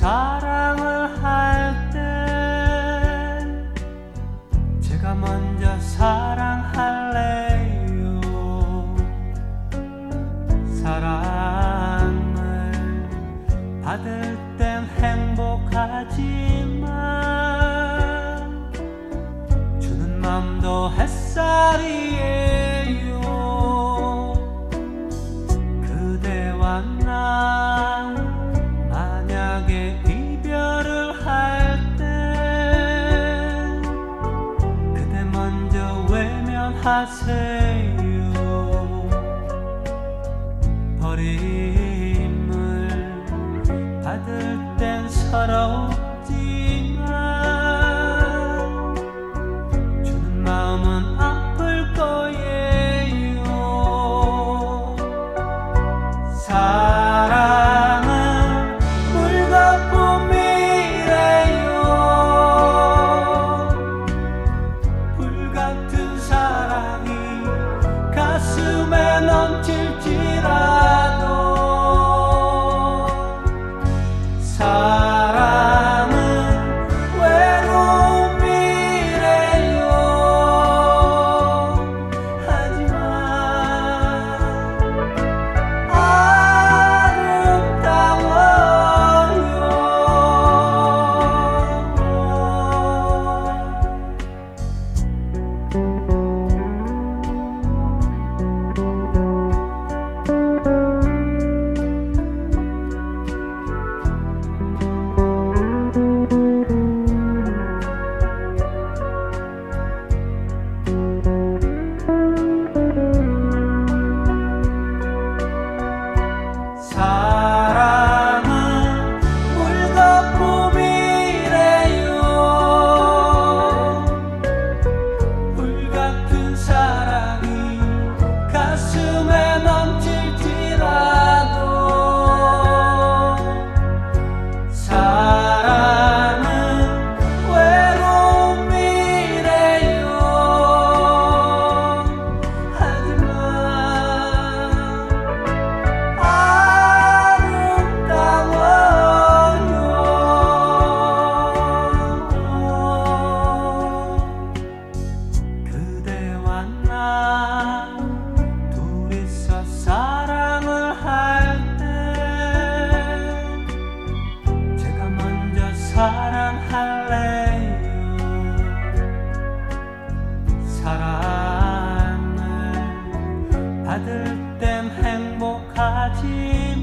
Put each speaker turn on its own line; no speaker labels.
사랑을 할 때 제가 먼저 사랑할래요. 사랑을 받을 땐 행복하지만 주는 맘도 햇살이에요. 그대와 나 만약에 이별을 할 때 그대 먼저 외면하세요. 버림을 받을 땐 서럽지만 주는 마음은 아플 거예요. 사랑은 물거품이래요. 불같은 사랑이 가슴에 넘칠지라도 사랑은 외로움이래요. 하지만 사랑은 물거품이래요. 불같은 사랑이 가슴에 넘칠지라도 사랑은 외로움이래요. 하지만 그대와 나 둘이서 사랑을 할 때 제가 먼저 사랑할래요. 사랑을 받을 땐 행복하지만